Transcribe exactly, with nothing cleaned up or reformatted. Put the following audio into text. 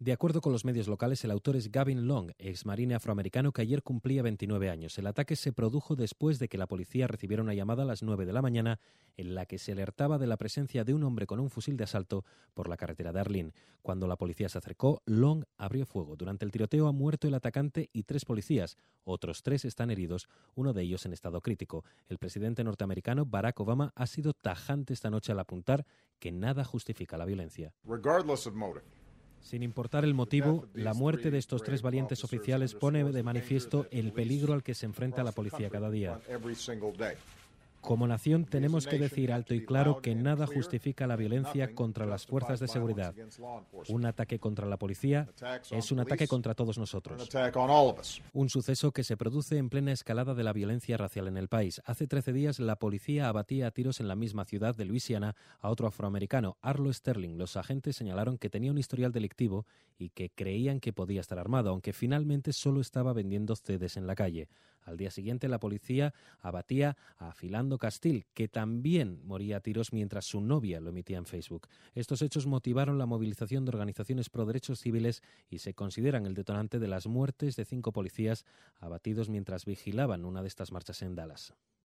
De acuerdo con los medios locales, el autor es Gavin Long, exmarine afroamericano que ayer cumplía veintinueve años. El ataque se produjo después de que la policía recibiera una llamada a las nueve de la mañana en la que se alertaba de la presencia de un hombre con un fusil de asalto por la carretera de Arlene. Cuando la policía se acercó, Long abrió fuego. Durante el tiroteo ha muerto el atacante y tres policías. Otros tres están heridos, uno de ellos en estado crítico. El presidente norteamericano Barack Obama ha sido tajante esta noche al apuntar que nada justifica la violencia. Sin importar el motivo, la muerte de estos tres valientes oficiales pone de manifiesto el peligro al que se enfrenta la policía cada día. Como nación tenemos que decir alto y claro que nada justifica la violencia contra las fuerzas de seguridad. Un ataque contra la policía es un ataque contra todos nosotros. Un suceso que se produce en plena escalada de la violencia racial en el país. Hace trece días la policía abatía a tiros en la misma ciudad de Luisiana a otro afroamericano, Arlo Sterling. Los agentes señalaron que tenía un historial delictivo y que creían que podía estar armado, aunque finalmente solo estaba vendiendo C Ds en la calle. Al día siguiente la policía abatía a Philando Castile, que también moría a tiros mientras su novia lo emitía en Facebook. Estos hechos motivaron la movilización de organizaciones pro derechos civiles y se consideran el detonante de las muertes de cinco policías abatidos mientras vigilaban una de estas marchas en Dallas.